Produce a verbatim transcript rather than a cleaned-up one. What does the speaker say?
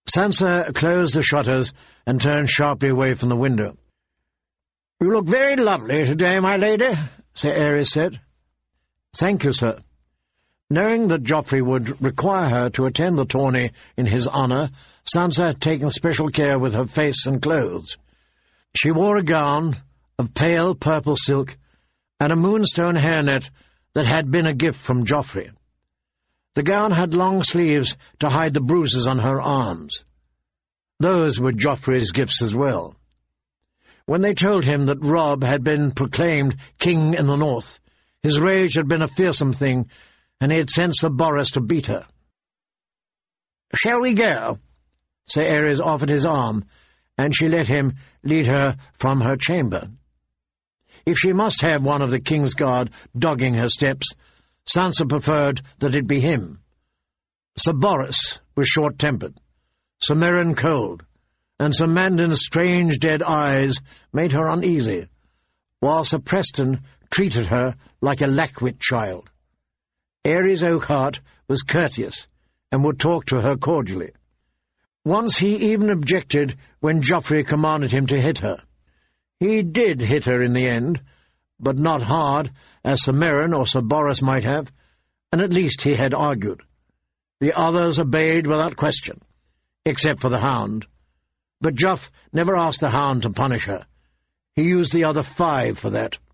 Sansa closed the shutters and turned sharply away from the window. "You look very lovely today, my lady," Sir Aerys said. "Thank you, sir." Knowing that Joffrey would require her to attend the tourney in his honour, Sansa had taken special care with her face and clothes. She wore a gown of pale purple silk and a moonstone hairnet that had been a gift from Joffrey. The gown had long sleeves to hide the bruises on her arms. Those were Joffrey's gifts as well. When they told him that Robb had been proclaimed king in the north, his rage had been a fearsome thing, and he had sent Sir Boros to beat her. "Shall we go?" Sir Aerys offered his arm, and she let him lead her from her chamber. If she must have one of the King's Guard dogging her steps, Sansa preferred that it be him. Sir Boros was short-tempered, Sir Meryn cold, and Sir Mandon's strange dead eyes made her uneasy, while Sir Preston treated her like a lackwit child. Aerys Oakheart was courteous, and would talk to her cordially. Once he even objected when Joffrey commanded him to hit her. He did hit her in the end, but not hard, as Sir Meryn or Sir Boros might have, and at least he had argued. The others obeyed without question, except for the Hound. But Joff never asked the Hound to punish her. He used the other five for that.